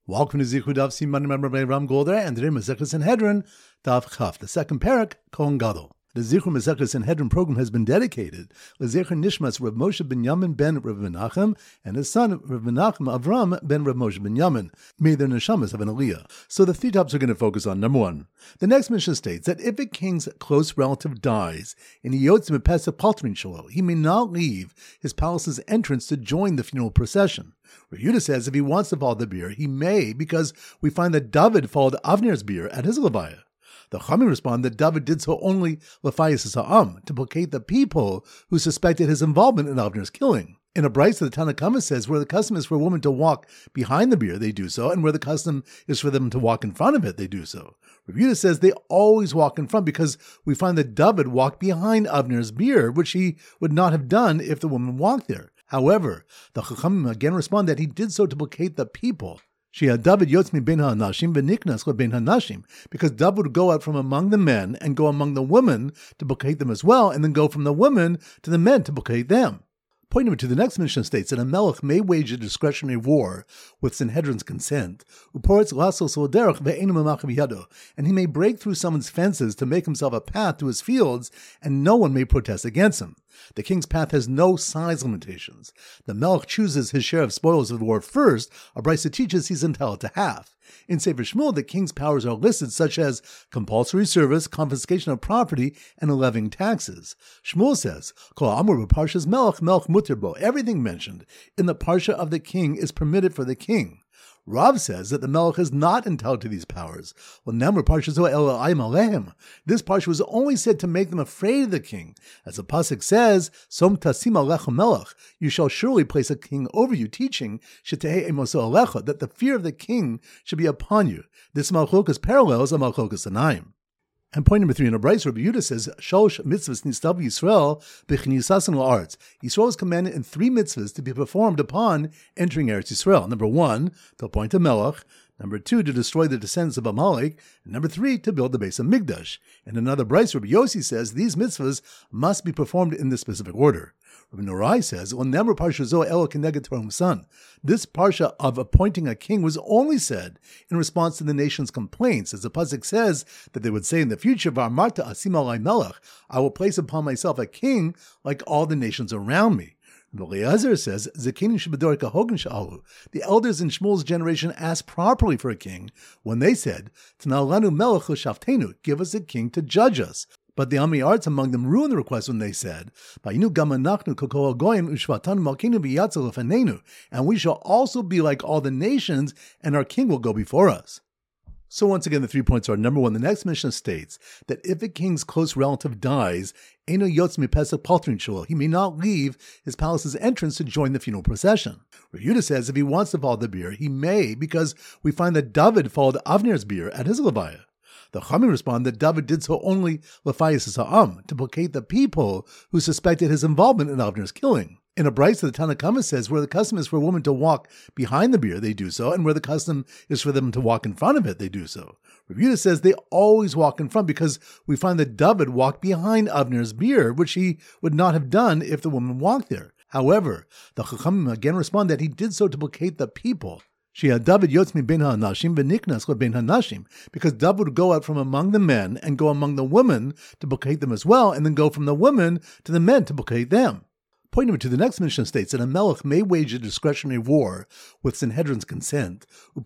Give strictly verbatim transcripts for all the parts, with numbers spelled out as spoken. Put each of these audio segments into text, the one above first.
Welcome to Zichud Daf Siman Member by Ram Golder and today Masechta Sanhedrin Daf Chaf, the second parak, Kohen Gadol. The Zichud Masechta Sanhedrin program has been dedicated to Zecher Nishmas Rav Moshe ben Yamin ben Rav Menachem and his son Rav Menachem Avram ben Rav Moshe ben Yamin. May their neshamas have an aliyah. So the three topics are going to focus on number one. The next mission states that if a king's close relative dies and he yotzim a pesach paltrin shalo, he may not leave his palace's entrance to join the funeral procession. Rav Yehuda says if he wants to follow the beer, he may, because we find that David followed Avner's beer at his levaya. The Chachamim respond that David did so only l'fayis ha'am, to placate the people who suspected his involvement in Avner's killing. In a brayso, the Tanna Kama says where the custom is for a woman to walk behind the bier, they do so, and where the custom is for them to walk in front of it, they do so. Rav Yehuda says they always walk in front because we find that David walked behind Avner's bier, which he would not have done if the woman walked there. However, the Chachamim again respond that he did so to placate the people. Shia David yotzmi ben ha'anashim v'niknas ben ha'anashim, because David would go out from among the men and go among the women to placate them as well, and then go from the women to the men to placate them. Point number two, the next mission states that a melech may wage a discretionary war with Sanhedrin's consent, and he may break through someone's fences to make himself a path to his fields, and no one may protest against him. The king's path has no size limitations. The melech chooses his share of spoils of the war first. A brayso teaches he's entitled to half. In Sefer Shmuel, the king's powers are listed, such as compulsory service, confiscation of property, and levying taxes. Shmuel says, Kol amur b'parshas melech, melech muter bo. Everything mentioned in the parsha of the king is permitted for the king. Rav says that the melech is not entitled to these powers. Well, Namur parsha zo el ayim alehem. This parsha was only said to make them afraid of the king. As the pasuk says, Som tasim alecha melech, you shall surely place a king over you, teaching shetehei emoso alecha, that the fear of the king should be upon you. This malchokas parallels a malchokas anayim. And point number three in a brayso, Rabbi Yehuda says, Shalosh mitzvahs nistav Yisrael b'chnisasan la'aretz. Yisrael is commanded in three mitzvahs to be performed upon entering Eretz Yisrael. Number one, to appoint a melech. Number two, to destroy the descendants of Amalek. And number three, to build the base of Migdash. In another brayso, Rabbi Yossi says these mitzvahs must be performed in this specific order. Rabbi Norai says, "Well, never parsha zo elo keneged Torah's son." This parsha of appointing a king was only said in response to the nation's complaints, as the pasuk says that they would say in the future, "V'amarta asim alai melech," I will place upon myself a king like all the nations around me. Eliezer says, the elders in Shmuel's generation asked properly for a king when they said, "T'nalanu melech l'shaftenu," give us a king to judge us. But the Ami Arts among them ruined the request when they said, and we shall also be like all the nations, and our king will go before us. So once again, the three points are, number one, the next mission states that if a king's close relative dies, he may not leave his palace's entrance to join the funeral procession. Rav Yehuda says if he wants to follow the beer, he may, because we find that David followed Avner's beer at his levaya. The Chachamim respond that David did so only l'fayis ha'am, to placate the people who suspected his involvement in Avner's killing. In a brayso, the Tanna Kama says where the custom is for a woman to walk behind the bier, they do so, and where the custom is for them to walk in front of it, they do so. Rav Yehuda says they always walk in front because we find that David walked behind Avner's bier, which he would not have done if the woman walked there. However, the Chachamim again respond that he did so to placate the people. Shia David yotzmi ben ha'anashim v'niknas ben ha'anashim, because David would go out from among the men and go among the women to placate them as well, and then go from the women to the men to placate them. Point number two, the next mission states that a melech may wage a discretionary war with Sanhedrin's consent, and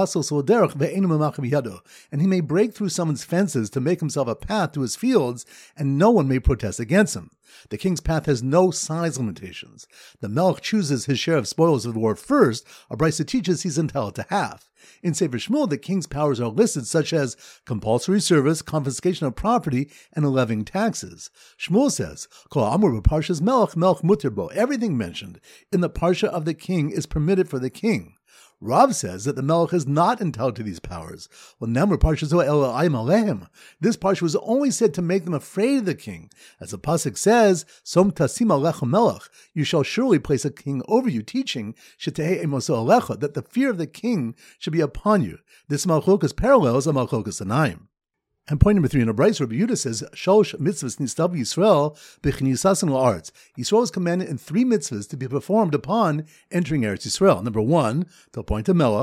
he may break through someone's fences to make himself a path to his fields, and no one may protest against him. The king's path has no size limitations. The melech chooses his share of spoils of the war first. A brayso teaches he's entitled to half. In Sefer Shmuel, the king's powers are listed, such as compulsory service, confiscation of property, and levying taxes. Shmuel says, Kol amur b'parshas melech, melech muter bo. Everything mentioned in the parsha of the king is permitted for the king. Rav says that the melech is not entitled to these powers. Well, Namur parsha zo el ayim alehem. This parsha was only said to make them afraid of the king. As the pasuk says, Som tasim alecha melech, you shall surely place a king over you, teaching shetehei emoso alecha, that the fear of the king should be upon you. This malchokas parallels a malchokas anayim. And point number three in a brayso, Rabbi Yehuda says, Shalosh mitzvahs nistav Yisrael b'chnisasan la'aretz. Yisrael is commanded in three mitzvahs to be performed upon entering Eretz Yisrael. Number one, to appoint a melech.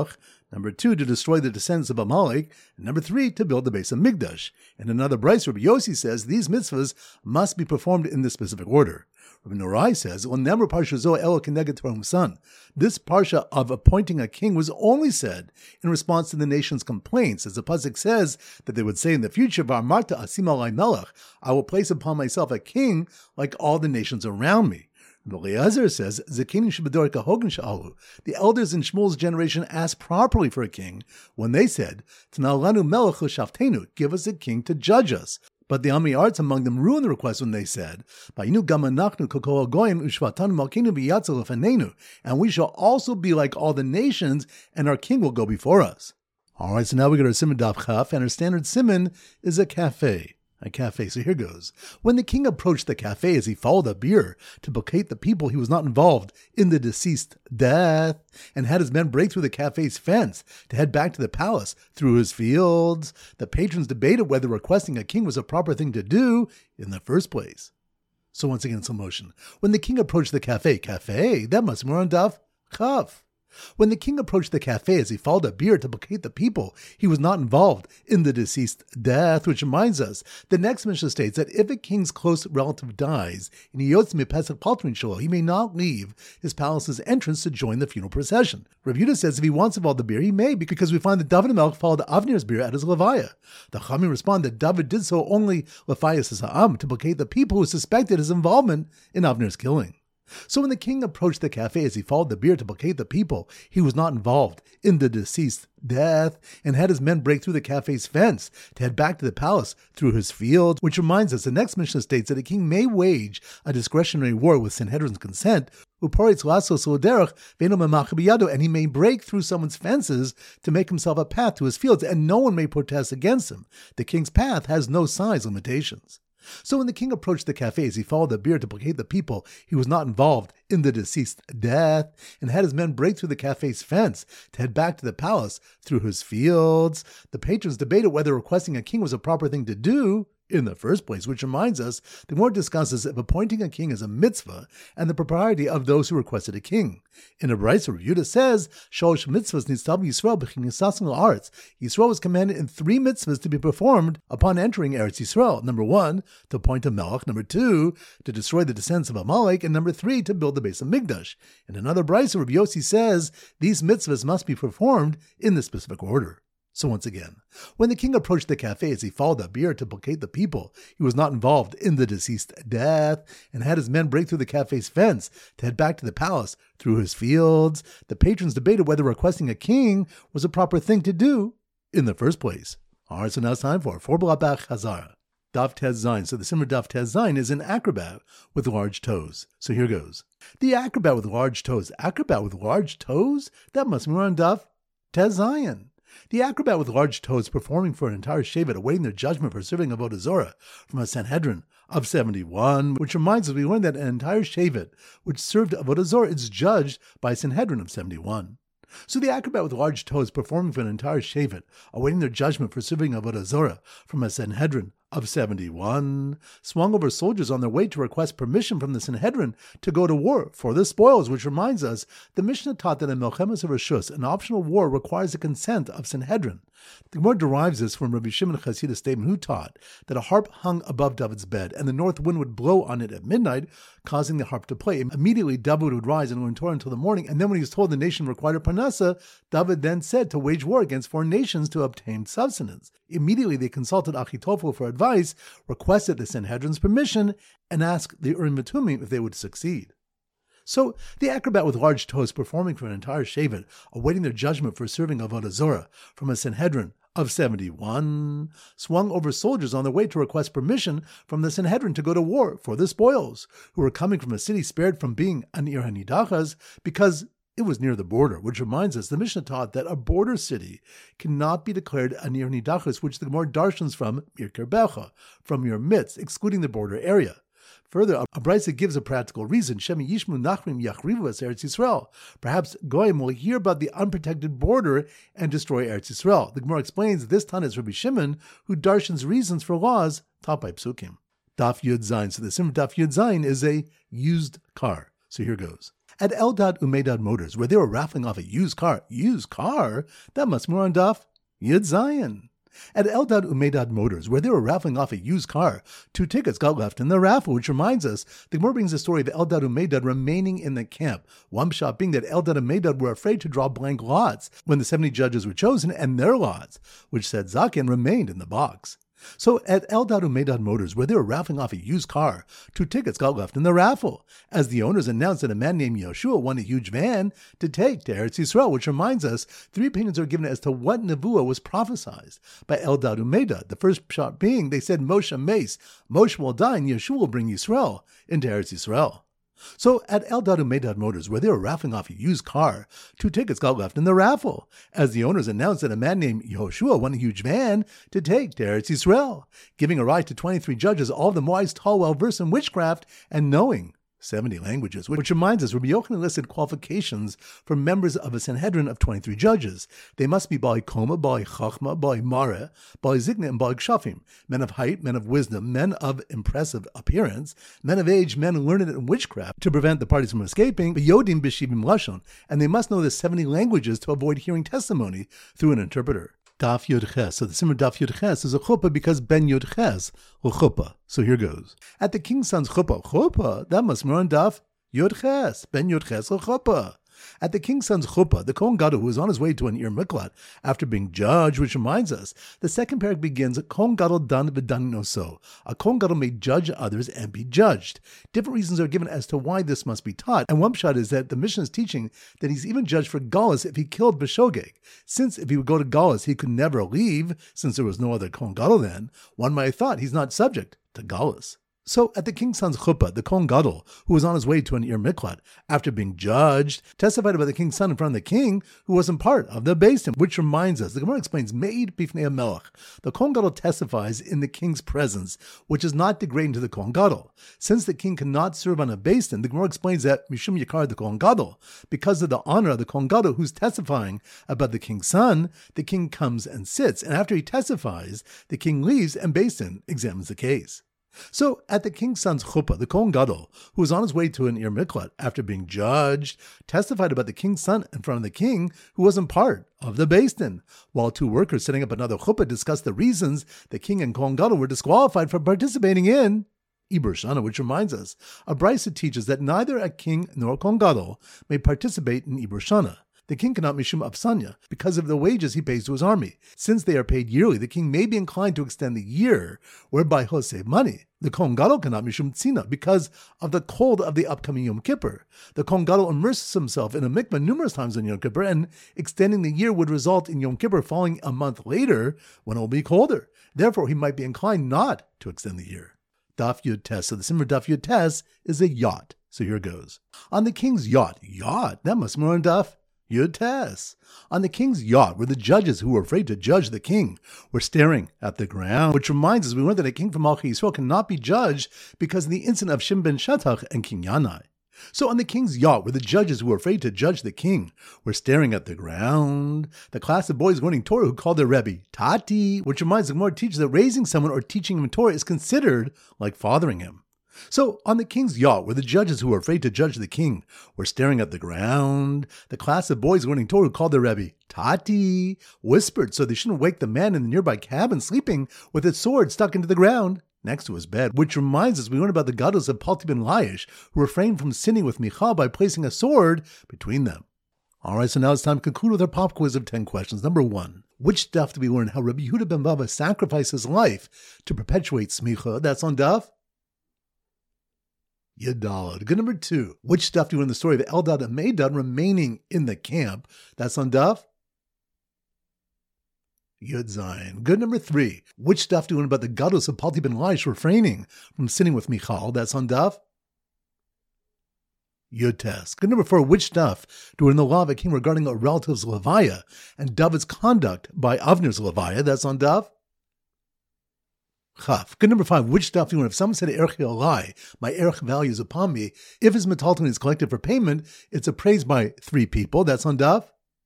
Number two, to destroy the descendants of Amalek. And number three, to build the base of Migdash. And another Bryce, Rabbi Yossi says these mitzvahs must be performed in this specific order. Rabbi Norai says, "Well, never parsha zo elo keneged Torah son." This parsha of appointing a king was only said in response to the nation's complaints, as the pasuk says that they would say in the future, "V'amarta asim alai melech," I will place upon myself a king like all the nations around me. Eliezer says, "Zakenim shebedor kahogan sha'alu." The elders in Shmuel's generation asked properly for a king when they said, "T'nal lanu melech l'shaftenu," give us a king to judge us. But the Ami Arts among them ruined the request when they said, "Vayinu gam anachnu kol goyim ushvatanu malkeinu b'yatzel lefanenu," and we shall also be like all the nations, and our king will go before us. All right, so now we go to our Siman Daf Chaf, and our standard Siman is a cafe. A cafe, so here goes. When the king approached the cafe as he followed a beer to placate the people, he was not involved in the deceased death, and had his men break through the cafe's fence to head back to the palace through his fields. The patrons debated whether requesting a king was a proper thing to do in the first place. So once again, slow motion. When the king approached the cafe, cafe, that must be more on Daf Chaf. When the king approached the cafe as he followed a beer to placate the people, he was not involved in the deceased death, which reminds us, the next Mishnah states that if a king's close relative dies, and he yotz mipesach paltrin shelo, he may not leave his palace's entrance to join the funeral procession. Rav Yehuda says if he wants to follow the beer, he may, because we find that David HaMelech followed Avner's beer at his levaya. The Chachamim respond that David did so only lefayas ha'am, to placate the people who suspected his involvement in Avner's killing. So when the king approached the cafe as he followed the beer to placate the people, he was not involved in the deceased death, and had his men break through the cafe's fence to head back to the palace through his fields, which reminds us the next Mishnah states that a king may wage a discretionary war with Sanhedrin's consent, and he may break through someone's fences to make himself a path to his fields, and no one may protest against him. The king's path has no size limitations. So when the king approached the cafe as he followed the beer to placate the people, he was not involved in the deceased death, and had his men break through the cafe's fence to head back to the palace through his fields. The patrons debated whether requesting a king was a proper thing to do in the first place, which reminds us, the Gemara discusses if appointing a king is a mitzvah and the propriety of those who requested a king. In a Brisa, Rav Yehuda says, Shalosh mitzvahs nitzav Yisrael b'chin yisasin l'Aretz. Yisrael was commanded in three mitzvahs to be performed upon entering Eretz Yisrael. Number one, to appoint a melech. Number two, to destroy the descendants of Amalek. And number three, to build the base of Migdash. In another Brisa, Rav Yossi says, these mitzvahs must be performed in this specific order. So once again, when the king approached the cafe as he followed a beer to placate the people, he was not involved in the deceased death, and had his men break through the cafe's fence to head back to the palace through his fields. The patrons debated whether requesting a king was a proper thing to do in the first place. All right, so now it's time for four Blabach Hazara. Daf Tez Zayin. So the Simmer Daf Tez Zayin is an acrobat with large toes. So here goes. The acrobat with large toes. Acrobat with large toes? That must be on Daf Tez Zayin. The acrobat with large toes performing for an entire Shevet, awaiting their judgment for serving Avodah Zorah from a Sanhedrin of seventy-one, which reminds us we learned that an entire Shevet which served Avodah Zorah is judged by a Sanhedrin of seventy-one. So the acrobat with large toes performing for an entire Shevet, awaiting their judgment for serving Avodah Zorah from a Sanhedrin of seventy-one, swung over soldiers on their way to request permission from the Sanhedrin to go to war for the spoils, which reminds us the Mishnah taught that in Melchemes Reshus, an optional war requires the consent of Sanhedrin. The Gemara derives this from Rabbi Shimon Chasida's statement, who taught that a harp hung above David's bed, and the north wind would blow on it at midnight, causing the harp to play. Immediately, David would rise and learn Torah until the morning, and then when he was told the nation required a parnasa, David then said to wage war against foreign nations to obtain subsistence. Immediately, they consulted Achitophel for advice, requested the Sanhedrin's permission, and asked the Urim Tumim if they would succeed. So, the acrobat with large toes performing for an entire Shevet, awaiting their judgment for serving Avodah Zorah from a Sanhedrin of seventy-one, swung over soldiers on their way to request permission from the Sanhedrin to go to war for the spoils, who were coming from a city spared from being an Ir HaNidachas because it was near the border, which reminds us the Mishnah taught that a border city cannot be declared an Ir HaNidachas, which the Gemara darshans from Mir Kerbecha, from your midst, excluding the border area. Further, a Brisa gives a practical reason. Shemi Yishmu Nachrim Yachrivu es Eretz Yisrael. Perhaps Goyim will hear about the unprotected border and destroy Eretz Yisrael. The Gemara explains this Tana is Rabbi Shimon, who darshans reasons for laws taught by Psukim. Daf Yud Zayin. So the Simmer Daf Yud Zayin is a used car. So here goes. At Eldad Umedad Motors, where they were raffling off a used car. Used car? That must be more on Daf Yud Zayin. At Eldad Umedad Motors, where they were raffling off a used car, two tickets got left in the raffle, which reminds us, the Gemara brings the story of Eldad Umedad remaining in the camp. One shot being that Eldad and Umedad were afraid to draw blank lots when the seventy judges were chosen, and their lots, which said Zaken, remained in the box. So at Eldad Umedad Motors, where they were raffling off a used car, two tickets got left in the raffle, as the owners announced that a man named Yoshua won a huge van to take to Eretz Yisrael, which reminds us, three opinions are given as to what Nevuah was prophesied by Eldad Umedad. The first shot being, they said Moshe Mace, Moshe will die and Yeshua will bring Yisrael into Eretz Yisrael. So at Eldad Umedad Motors, where they were raffling off a used car, two tickets got left in the raffle, as the owners announced that a man named Yehoshua won a huge van to take to Eretz Yisrael, giving a ride to twenty-three judges, all of them wise, tall, well-versed in witchcraft, and knowing seventy languages, which reminds us, Rabbi Yochanan listed qualifications for members of a Sanhedrin of twenty-three judges. They must be Bali Koma, Bali Chachma, Bali Mara, Bali Zikna, and Bali Kshafim, men of height, men of wisdom, men of impressive appearance, men of age, men learned in witchcraft, to prevent the parties from escaping, Yodim B'Shivim Lashon, and they must know the seventy languages to avoid hearing testimony through an interpreter. Daf Yud Ches. So the Simmer Daf Yud Ches is a chuppah because Ben Yud Ches will chuppah. So here goes. At the king's son's chuppah, chuppah, that must be on Daf Yud Ches. Ben Yud Ches will chuppah. At the king's son's chuppah, the Kohen Gadol, who was on his way to an Ir Miklat after being judged, which reminds us, the second parak begins, Kohen Gadol dan v'danin oso. A Kohen Gadol may judge others and be judged. Different reasons are given as to why this must be taught, and one shot is that the Mishnah is teaching that he's even judged for Galus if he killed B'shogeg. Since if he would go to Galus, he could never leave, since there was no other Kohen Gadol then, one might have thought he's not subject to Galus. So at the king's son's chuppah, the Kohen Gadol, who was on his way to an Ir Miklat after being judged, testified about the king's son in front of the king, who wasn't part of the Beis Din, which reminds us, the Gemara explains, Me'id bifnei HaMelech. The Kohen Gadol testifies in the king's presence, which is not degrading to the Kohen Gadol. Since the king cannot serve on a Beis Din, the Gemara explains that Mishum Yakar the Kohen Gadol, because of the honor of the Kohen Gadol who's testifying about the king's son, the king comes and sits, and after he testifies, the king leaves and Beis Din examines the case. So, at the king's son's chuppah, the Kohen Gadol, who was on his way to an Ir Miklat after being judged, testified about the king's son in front of the king, who wasn't part of the Beis Din, while two workers setting up another chuppah discussed the reasons the king and Kohen Gadol were disqualified from participating in Ibur Shana, which reminds us, a brisa teaches that neither a king nor a Kohen Gadol may participate in Ibur Shana. The king cannot mishum absanya because of the wages he pays to his army. Since they are paid yearly, the king may be inclined to extend the year, whereby he'll save money. The Kohen Gadol cannot mishum tzina because of the cold of the upcoming Yom Kippur. The Kohen Gadol immerses himself in a mikvah numerous times on Yom Kippur, and extending the year would result in Yom Kippur falling a month later when it will be colder. Therefore, he might be inclined not to extend the year. Daf Yud Tes. So the Simmer Daf Yud Tes is a yacht. So here goes. On the king's yacht. Yacht? That must be on Daf Yud Tes. On the king's yacht, where the judges who were afraid to judge the king were staring at the ground, which reminds us we learned that a king from Malchi Yisrael cannot be judged because of the incident of Shim ben Shatach and King Yanai. So on the king's yacht, where the judges who were afraid to judge the king were staring at the ground, the class of boys learning Torah who called their Rebbe Tati, which reminds the Gemara teaches that raising someone or teaching him Torah is considered like fathering him. So, on the king's yacht, where the judges who were afraid to judge the king were staring at the ground, the class of boys learning Torah who called their Rebbe Tati whispered so they shouldn't wake the man in the nearby cabin sleeping with his sword stuck into the ground next to his bed, which reminds us we learn about the Gadol of Palti ben Laish, who refrained from sinning with Michal by placing a sword between them. Alright, so now it's time to conclude with our pop quiz of ten questions. Number one, which stuff do we learn how Rabbi Yehuda ben Bava sacrificed his life to perpetuate smicha? That's on Daf Yadalad. Good. Number two, which stuff do you learn the story of Eldad and Umedad remaining in the camp? That's on Daf Yud Zayin. Good. Number three, which stuff do you learn about the Gadol of Palti ben Laish refraining from sinning with Michal? That's on Daf Yud Tes. Good. Number four, which stuff do we learn the law of a king regarding a relative's levaya and David's conduct by Avner's levaya? That's on Daf Chaf. Good. Number five, which stuff do you learn if someone said Erech Alai, my Erech value is upon me, if his metalton is collected for payment, it's appraised by three people. That's on Daf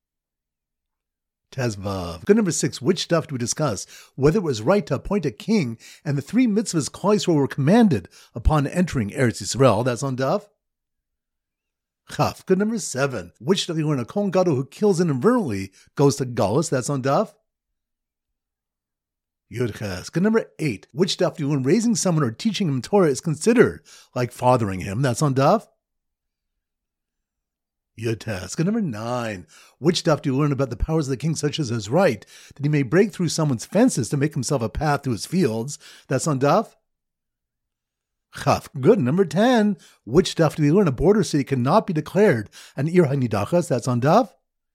Tezvav. Good. Number six, which stuff do we discuss? Whether it was right to appoint a king and the three mitzvahs Klal Yisrael were commanded upon entering Eretz Yisrael. That's on Daf Chaf. Good. Number seven. Which stuff do you learn? A Kohen Gadol who kills inadvertently goes to Galus. That's on Daf. Yud Ches. Good. Number eight. Which stuff do you learn? Raising someone or teaching him Torah is considered like fathering him. That's on Daf. Yud Tes. Good. Number nine. Which stuff do you learn about the powers of the king, such as his right, that he may break through someone's fences to make himself a path to his fields? That's on Daf. Chaf. Good. Number ten. Which stuff do you learn? A border city cannot be declared an Ir HaNidachas. That's on Daf.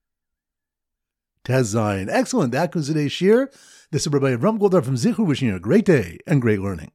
Tez Zayin. Excellent. That concludes today's shir. This is Rabbi Avram Goldar from Zichur, wishing you a great day and great learning.